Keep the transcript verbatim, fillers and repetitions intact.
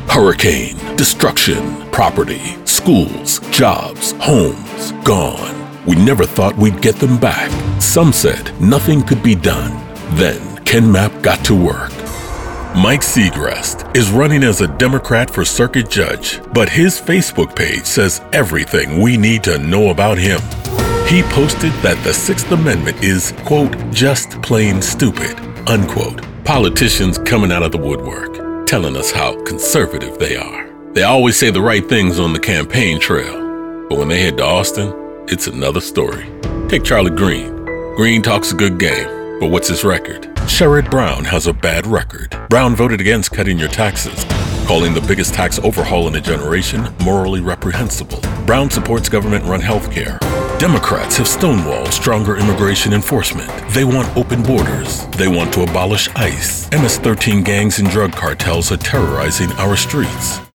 Hurricane, destruction, property, schools, jobs, homes, gone. We never thought we'd get them back. Some said nothing could be done. Then Ken Mapp got to work. Mike Segrest is running as a Democrat for circuit judge, but his Facebook page says everything we need to know about him. He posted that the Sixth Amendment is, quote, just plain stupid, unquote. Politicians coming out of the woodwork, telling us how conservative they are. They always say the right things on the campaign trail, but when they head to Austin, it's another story. Take Charlie Green. Green talks a good game, but what's his record? Sherrod Brown has a bad record. Brown voted against cutting your taxes, calling the biggest tax overhaul in a generation morally reprehensible. Brown supports government-run health care. Democrats have stonewalled stronger immigration enforcement. They want open borders. They want to abolish ICE. M S thirteen gangs and drug cartels are terrorizing our streets.